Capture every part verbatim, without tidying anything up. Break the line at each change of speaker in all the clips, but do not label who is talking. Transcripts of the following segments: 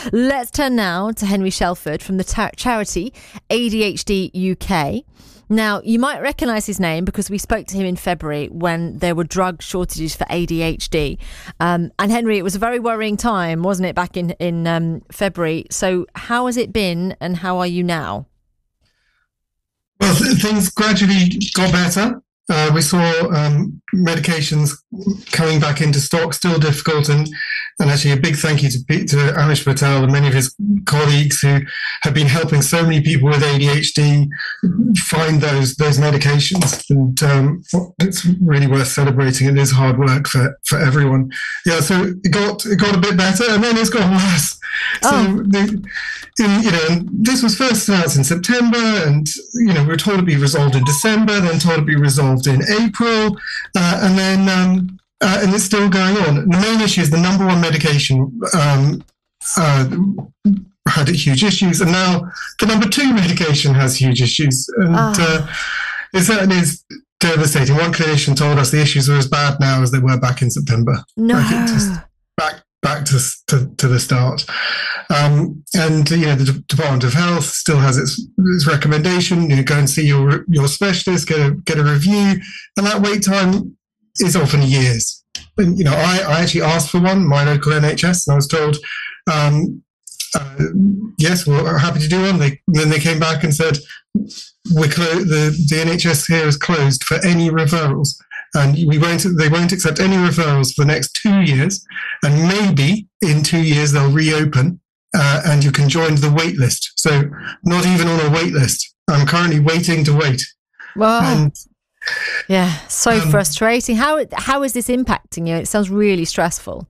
Let's turn now to Henry Shelford from the ta- charity A D H D U K. Now, you might recognise his name because we spoke to him in February when there were drug shortages for A D H D. Um, and Henry, it was a very worrying time, wasn't it, back in, in um, February? So how has it been and how are you now?
Well, th- things gradually got better. Uh, we saw um, medications coming back into stock, still difficult, and and actually a big thank you to, to Amish Patel and many of his colleagues who have been helping so many people with A D H D find those those medications. And um, it's really worth celebrating. It is hard work for, for everyone. Yeah, so it got it got a bit better, and then it's got worse. Oh. So the, in, you know, this was first announced in September, and you know we were told to be resolved in December, then told to be resolved in April, uh, and then um, uh, and it's still going on. The main issue is the number one medication um, uh, had huge issues, and now the number two medication has huge issues, and oh. uh, it certainly is devastating. One clinician told us the issues are as bad now as they were back in September.
No,
like just back back to, to to the start. Um, and you know the D- Department of Health still has its, its recommendation. You know, go and see your your specialist, get a get a review, and that wait time is often years. And you know, I, I actually asked for one, my local N H S, and I was told, um, uh, yes, we're happy to do one. They then they came back and said, we're clo- the the N H S here is closed for any referrals. And we won't. They won't accept any referrals for the next two years, and maybe in two years they'll reopen, uh, and you can join the wait list. So not even on a wait list. I'm currently waiting to wait.
Wow.
And,
yeah, so
um,
frustrating. How how is this impacting you? It sounds really stressful.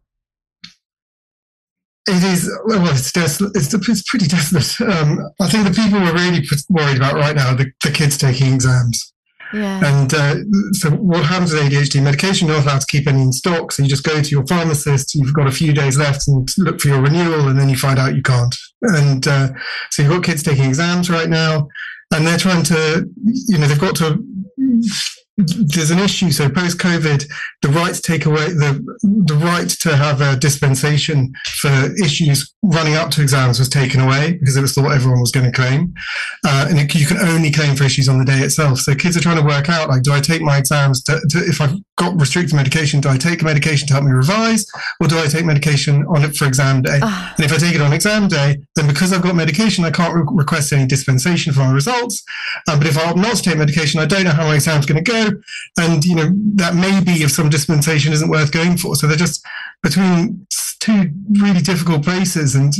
It is. Well, it's desolate. It's, it's pretty desolate. Um, I think the people we're really worried about right now are the, the kids taking exams.
Yeah.
And uh, so what happens with A D H D medication, you're not allowed to keep any in stock. So you just go to your pharmacist, you've got a few days left and look for your renewal, and then you find out you can't. And uh, so you've got kids taking exams right now, and they're trying to, you know, they've got to, there's an issue. So post-COVID, the right to take away, the the right to have a dispensation for issues running up to exams was taken away because it was thought everyone was going to claim. Uh, and it, you can only claim for issues on the day itself. So kids are trying to work out, like, do I take my exams to, to if I've got restricted medication, do I take a medication to help me revise, or do I take medication on it for exam day? Oh. And if I take it on exam day, then because I've got medication, I can't re- request any dispensation for my results. Um, but if I opt not to take medication, I don't know how my exam's going to go. And, you know, that may be if some dispensation isn't worth going for. So they're just between two really difficult places. And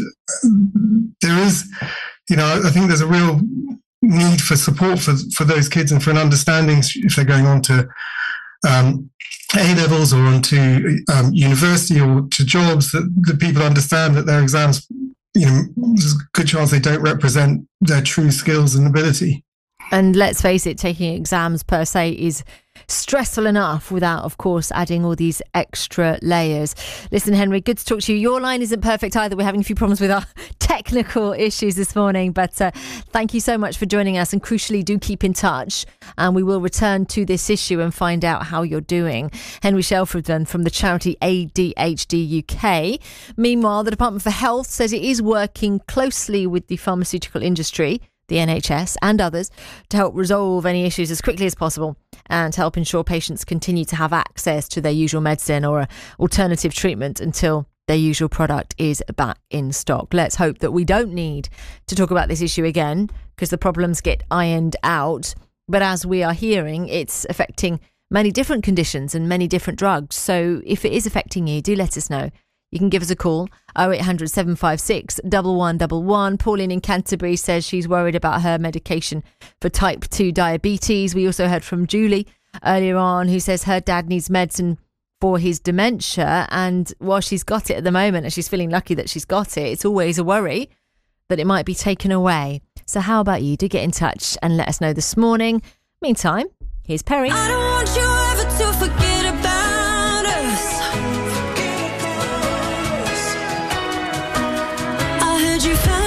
there is, you know, I think there's a real need for support for, for those kids and for an understanding if they're going on to um, A-levels or onto um, university or to jobs, that the people understand that their exams, you know, there's a good chance they don't represent their true skills and ability.
And let's face it, taking exams per se is stressful enough without, of course, adding all these extra layers. Listen, Henry, good to talk to you. Your line isn't perfect either. We're having a few problems with our technical issues this morning, but uh, thank you so much for joining us. And crucially, do keep in touch and we will return to this issue and find out how you're doing. Henry Shelford then from the charity A D H D U K. Meanwhile, the Department for Health says it is working closely with the pharmaceutical industry, the N H S and others to help resolve any issues as quickly as possible and help ensure patients continue to have access to their usual medicine or alternative treatment until their usual product is back in stock. Let's hope that we don't need to talk about this issue again because the problems get ironed out. But as we are hearing, it's affecting many different conditions and many different drugs. So if it is affecting you, do let us know. You can give us a call, oh eight hundred, seven five six, one one one one. Pauline in Canterbury says she's worried about her medication for type two diabetes. We also heard from Julie earlier on who says her dad needs medicine for his dementia. And while she's got it at the moment and she's feeling lucky that she's got it, it's always a worry that it might be taken away. So how about you? Do get in touch and let us know this morning. Meantime, here's Perry.
I don't want you ever to